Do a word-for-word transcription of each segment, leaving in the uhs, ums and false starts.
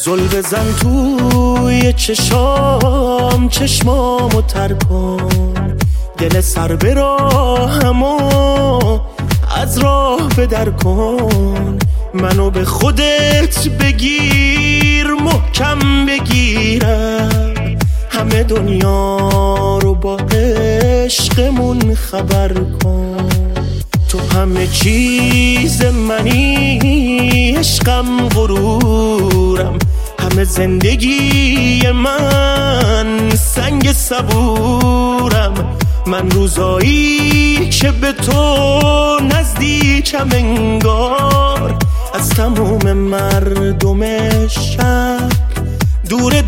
زل بزن توی چشام، چشمامو تر کن، دل سر به راهمو از راه بدر کن. منو به خودت بگیر، محکم بگیرم، همه دنیا رو با عشقمون خبر کن. تو همه چیز منی، عشقم غرورم، همه زندگی من سنگ صبورم. من روزایی که به تو نزدیکم انگار، از تموم مردم شهر دور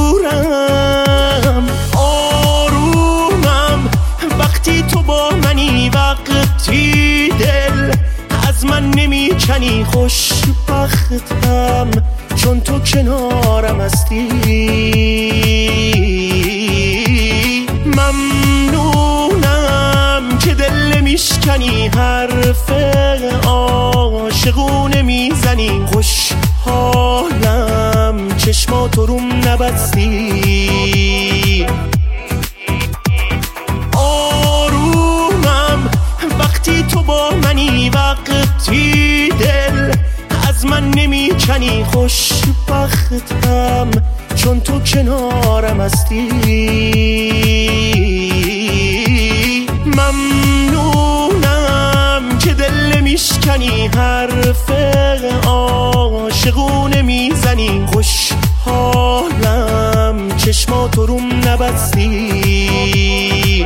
دورم. آرومم وقتی تو با منی، وقتی دل از من نمیکنی. خوشبختم چون تو کنارم هستی. ممنونم که دل نمیشکنی، حرف عاشقونه میزنی. خوشحالم چشماتو روم نبستی. آرومم وقتی تو با منی، وقتی دل از من نمیکنی. خوشبختم چون تو کنارم هستی. ممنونم که دل نمیشکنی، حرف عاشقونه میزنی. خوشحالم چشماتو روم نبستی.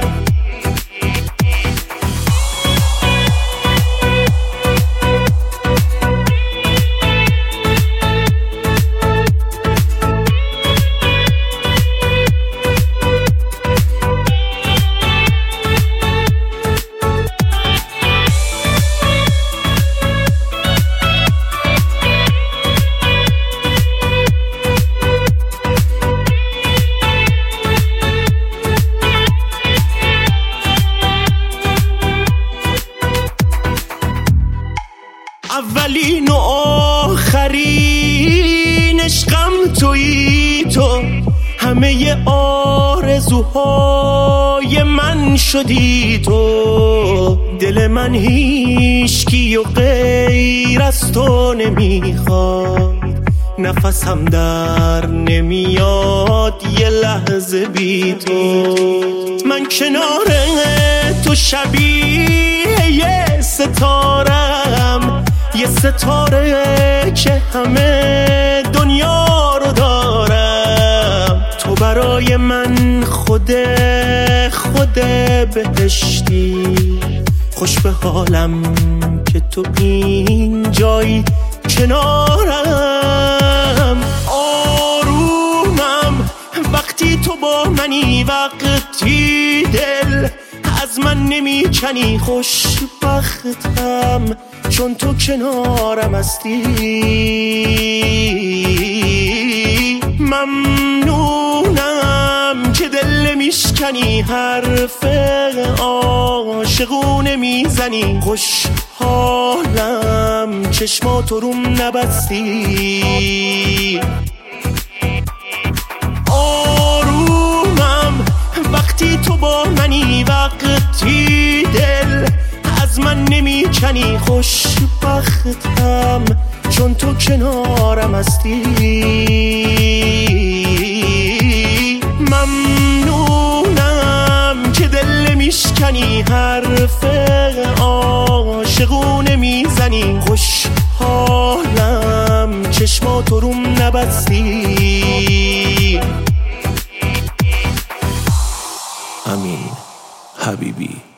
اولین و آخرین عشقم تویی تو، همه آرزوهای من شدی تو. دل من هیچکی و غیر از تو نمیخواد، نفسم در نمیاد یه لحظه بی تو. من کنار تو شبیه یه ستارم، یه ستاره که همه دنیا رو دارم. تو برای من خود خود بهشتی. خوش به حالم که تو اینجایی کنارم. آرومم وقتی تو با منی، وقتی دل از من نمیکنی. خوشبختم چون تو کنارم هستی. ممنونم که دل نمیشکنی، حرف عاشقونه میزنی. خوشحالم چشماتو روم نبستی. آرومم وقتی تو با منی، وقتی دل از من نمیکنی. خوشبختم چون تو کنارم هستی. ممنونم که دل نمیشکنی، حرف عاشقونه میزنی. خوشحالم چشماتو روم نبستی. امین حبیبی.